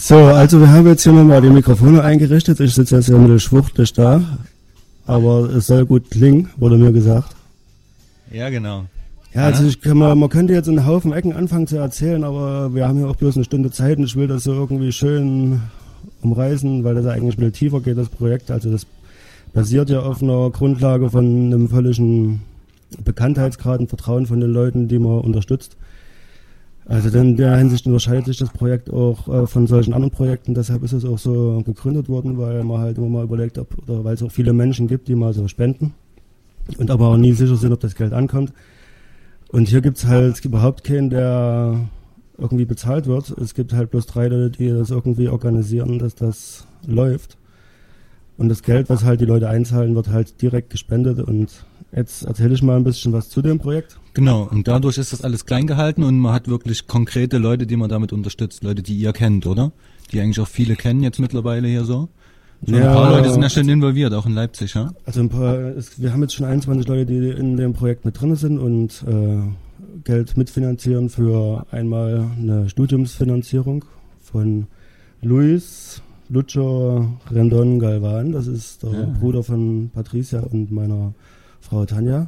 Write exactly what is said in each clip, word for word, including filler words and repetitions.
So, also wir haben jetzt hier nochmal die Mikrofone eingerichtet. Ich sitze jetzt hier ein bisschen schwuchtelig da, aber es soll gut klingen, wurde mir gesagt. Ja, genau. Ja, also ich kann mal, man könnte jetzt in einen Haufen Ecken anfangen zu erzählen, aber wir haben ja auch bloß eine Stunde Zeit und ich will das so irgendwie schön umreißen, weil das ja eigentlich ein bisschen tiefer geht, das Projekt. Also das basiert ja auf einer Grundlage von einem völligen Bekanntheitsgrad und Vertrauen von den Leuten, die man unterstützt. Also in der Hinsicht unterscheidet sich das Projekt auch äh, von solchen anderen Projekten, deshalb ist es auch so gegründet worden, weil man halt immer mal überlegt, ob, oder weil es auch viele Menschen gibt, die mal so spenden und aber auch nie sicher sind, ob das Geld ankommt. Und hier gibt's halt überhaupt keinen, der irgendwie bezahlt wird. Es gibt halt bloß drei Leute, die das irgendwie organisieren, dass das läuft. Und das Geld, was halt die Leute einzahlen, wird halt direkt gespendet. Und jetzt erzähle ich mal ein bisschen was zu dem Projekt. Genau, und dadurch ist das alles klein gehalten und man hat wirklich konkrete Leute, die man damit unterstützt. Leute, die ihr kennt, oder? Die eigentlich auch viele kennen jetzt mittlerweile hier so. So ja, ein paar Leute sind ja schon involviert, auch in Leipzig, ja? Also ein paar, es, wir haben jetzt schon einundzwanzig Leute, die in dem Projekt mit drin sind und äh, Geld mitfinanzieren für einmal eine Studiumsfinanzierung von Luis Lucho Rendon Galvan. Das ist der ja. Bruder von Patricia und meiner Frau Tanja.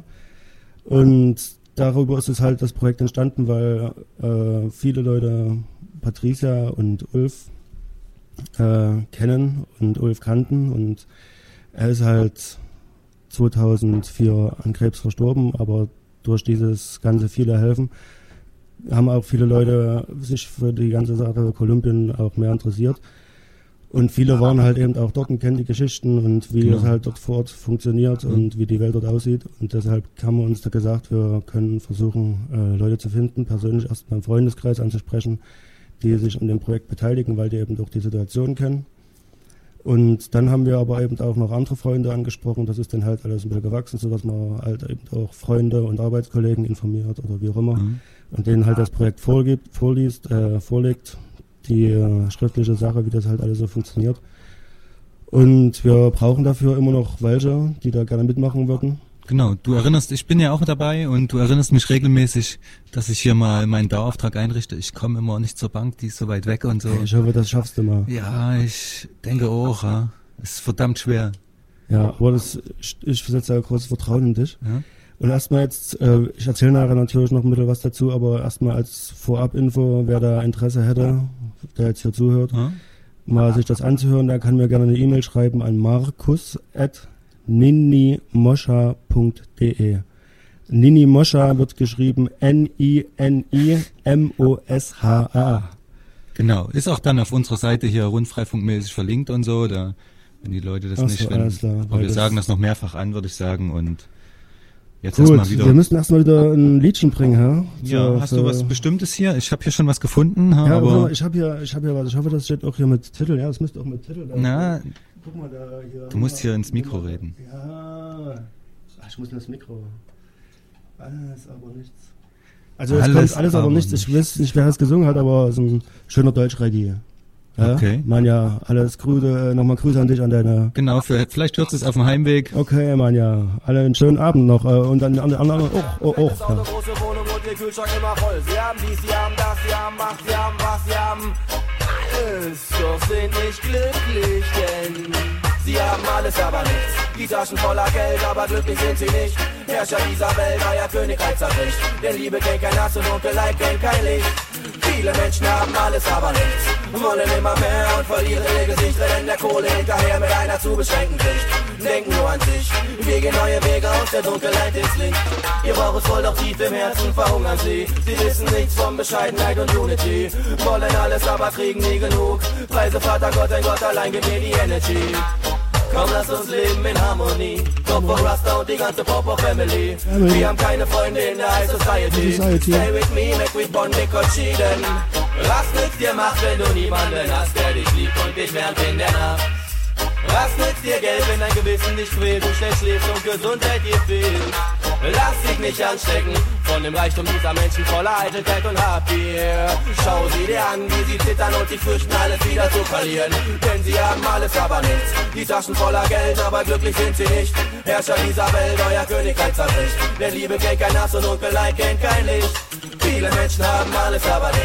Und darüber ist es halt das Projekt entstanden, weil äh, viele Leute Patricia und Ulf Äh, kennen und Ulf kannten und er ist halt zweitausendvier an Krebs verstorben, aber durch dieses ganze viele helfen haben auch viele Leute sich für die ganze Sache Kolumbien auch mehr interessiert und viele waren halt eben auch dort und kennen die Geschichten und wie genau. es halt dort vor Ort funktioniert mhm. und wie die Welt dort aussieht und deshalb haben wir uns da gesagt, wir können versuchen äh, Leute zu finden, persönlich erst beim Freundeskreis anzusprechen, die sich an dem Projekt beteiligen, weil die eben auch die Situation kennen. Und dann haben wir aber eben auch noch andere Freunde angesprochen. Das ist dann halt alles ein bisschen gewachsen, sodass man halt eben auch Freunde und Arbeitskollegen informiert oder wie auch immer. Mhm. Und denen halt das Projekt vorgibt, vorliest, äh, vorlegt, die äh, schriftliche Sache, wie das halt alles so funktioniert. Und wir brauchen dafür immer noch welche, die da gerne mitmachen würden. Genau, du erinnerst, ich bin ja auch dabei und du erinnerst mich regelmäßig, dass ich hier mal meinen Dauerauftrag einrichte. Ich komme immer nicht zur Bank, die ist so weit weg und so. Ich hoffe, das schaffst du mal. Ja, ich denke auch, ja. Es ist verdammt schwer. Ja, aber das, ich, ich setze ja großes Vertrauen in dich. Ja? Und erstmal jetzt, äh, ich erzähle nachher natürlich noch ein bisschen was dazu, aber erstmal als Vorab-Info, wer da Interesse hätte, der jetzt hier zuhört, ja? mal sich das anzuhören, der kann mir gerne eine E-Mail schreiben an markus at ninimoscha punkt de. Ninimoscha wird geschrieben N I N I M O S H A. Genau, ist auch dann auf unserer Seite hier rundfreifunkmäßig verlinkt und so, da, wenn die Leute das Ach nicht, so, wenn, klar, aber wir das sagen das noch mehrfach an, würde ich sagen, und jetzt erstmal wieder. Wir müssen erstmal wieder ein Liedchen bringen, ja? Ja, so, hast du was Bestimmtes hier? Ich habe hier schon was gefunden, ha, ja, aber ich habe hier, ich habe hier was, ich hoffe, das steht auch hier mit Titel, ja, das müsste auch mit Titel. Na, guck mal da hier. Du musst hier ins Mikro reden. Ja, ach, ich muss in das Mikro. Alles, aber nichts. Also es alles, kommt alles, aber, aber nichts. Ich weiß nicht, wer es gesungen hat, aber so ein schöner Deutsch-Reggae. Ja? Okay. Manja, alles Grüße, nochmal Grüße an dich, an deine... Genau, für, vielleicht hört es auf dem Heimweg. Okay, Manja, alle einen schönen Abend noch äh, und dann an den anderen auch, oh, oh, ja. Große Wohnung und der Kühlschrank immer voll. Sie haben dies, sie haben das, sie haben Macht, sie haben was, sie haben alles, doch sind nicht glücklich, denn sie haben alles, aber nichts. Die Taschen voller Geld, aber glücklich sind sie nicht. Herrscher dieser Welt, euer Königreich zerbricht. Denn Liebe kennt kein Hass und Dunkelheit kennt kein Licht. Viele Menschen haben alles, aber nichts. Wollen immer mehr und verlieren ihr Gesicht. Rennen der Kohle hinterher mit einer zu beschränkten Sicht. Denken nur an sich, wir gehen neue Wege aus der Dunkelheit ins Licht. Ihr Bauch ist voll, doch tief im Herzen verhungern sie. Sie wissen nichts von Bescheidenheit und Unity. Wollen alles, aber kriegen nie genug. Preise Vater Gott, ein Gott allein gibt mir die Energy. Komm, lass uns leben in Harmonie. Top von Rasta und die ganze Popo-Family. Wir haben keine Freunde in der High Society. Society. Stay with me, make we bond, make us cheaten. Was nützt dir Macht, wenn du niemanden hast, der dich liebt und dich wärmt in der Nacht? Was nützt dir Geld, wenn dein Gewissen dich quält, du schlecht schläfst und Gesundheit dir fehlt? Lass dich nicht anstecken von dem Reichtum dieser Menschen voller Eitelkeit und Habgier. Schau sie dir an, wie sie zittern und sich fürchten, alles wieder zu verlieren. Denn sie haben alles, aber nichts. Die Taschen voller Geld, aber glücklich sind sie nicht. Herrscher dieser Welt, euer Königreich zerbricht. Denn Liebe kennt kein Hass und Dunkelheit kennt kein Licht. Viele Menschen haben alles, aber nichts.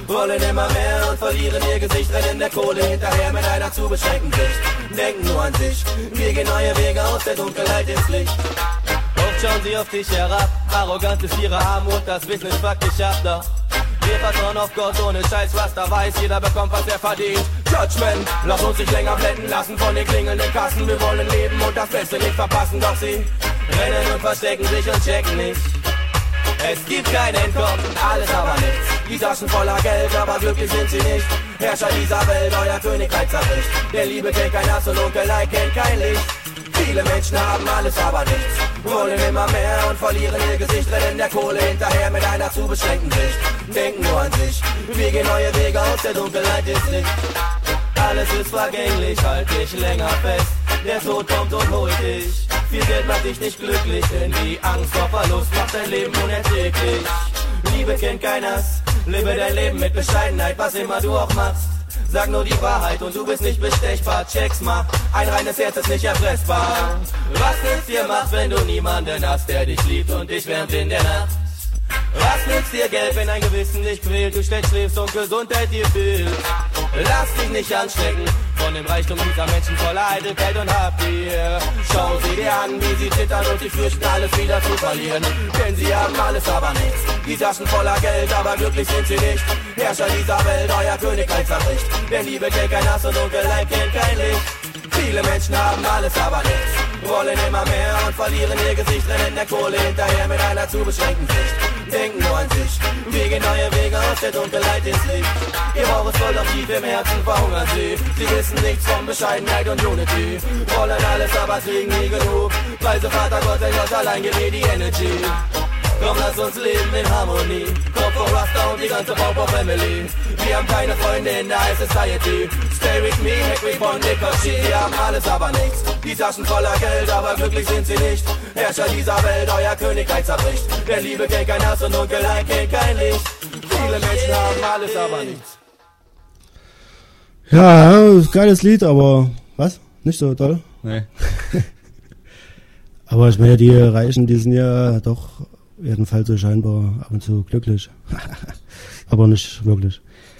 wollen immer mehr und verlieren ihr Gesicht, rennen der Kohle hinterher mit einer zu beschränkten Sicht. Denken nur an sich, wir gehen neue Wege aus der Dunkelheit ins Licht. Oft schauen sie auf dich herab, arrogant ist ihre Armut, das Business fuckt dich ab, doch wir vertrauen auf Gott ohne Scheiß, was da weiß, jeder bekommt, was er verdient. Judgment, lass uns nicht länger blenden lassen von den klingelnden Kassen. Wir wollen leben und das Beste nicht verpassen, doch sie rennen und verstecken sich und checken nicht. Es gibt kein Entkommen, alles aber nichts. Die Taschen voller Geld, aber glücklich sind sie nicht. Herrscher dieser Welt, euer Königreich zerbricht. Der Liebe kennt kein Hass und Dunkelheit kennt kein Licht. Viele Menschen haben alles, aber nichts. Wollen immer mehr und verlieren ihr Gesicht, rennen der Kohle hinterher mit einer zu beschränkten Sicht. Denken nur an sich, wir gehen neue Wege aus der Dunkelheit ins Licht. Alles ist vergänglich, halt dich länger fest. Der Tod kommt und holt dich. Viel Geld macht dich nicht glücklich, denn die Angst vor Verlust macht dein Leben unerträglich. Liebe kennt kein Hass, lebe dein Leben mit Bescheidenheit, was immer du auch machst. Sag nur die Wahrheit und du bist nicht bestechbar, check's mal, ein reines Herz ist nicht erpressbar. Was nützt dir Macht, wenn du niemanden hast, der dich liebt und dich wärmt in der Nacht? Was nützt dir Geld, wenn ein Gewissen dich quält, du schlecht schläfst und Gesundheit dir fehlt? Lass dich nicht anstecken von dem Reichtum dieser Menschen voller Eitelkeit und Habgier. Schau sie dir an, wie sie zittern und sie fürchten alles wieder zu verlieren. Denn sie haben alles, aber nichts. Die Taschen voller Geld, aber glücklich sind sie nicht. Herrscher dieser Welt, euer Königreich zerbricht. Denn Liebe kennt kein Hass und Dunkelheit kennt kein Licht. Viele Menschen haben alles, aber nichts. Wollen immer mehr und verlieren ihr Gesicht, rennen der Kohle hinterher mit einer zu beschränkten Sicht. Denken nur an sich, wir gehen neue Wege aus der Dunkelheit ins Licht. Ihr Bauch ist voll auf tief im Herzen, verhungern sie. Sie wissen nichts von Bescheidenheit und Unity. Wollen alles, aber kriegen nie genug. Preise Vater Gott, denn Gott allein gibt mir die Energy. Komm, lass uns leben in Harmonie. Kopf vor Rasta und die ganze Pop Family. Wir haben keine Freunde in der High Society. Stay with me, make me von Nikoshi. Wir haben alles, aber nichts. Die Taschen voller Geld, aber glücklich sind sie nicht. Herrscher dieser Welt, euer Königreich zerbricht. Der Liebe kennt kein Hass und Dunkelheit kennt kein Licht. Viele Menschen haben alles, aber nichts. Ja, geiles Lied, aber was? Nicht so toll? Nee. Aber ich meine, die Reichen, die sind ja doch jedenfalls so scheinbar ab und zu glücklich. Aber nicht wirklich.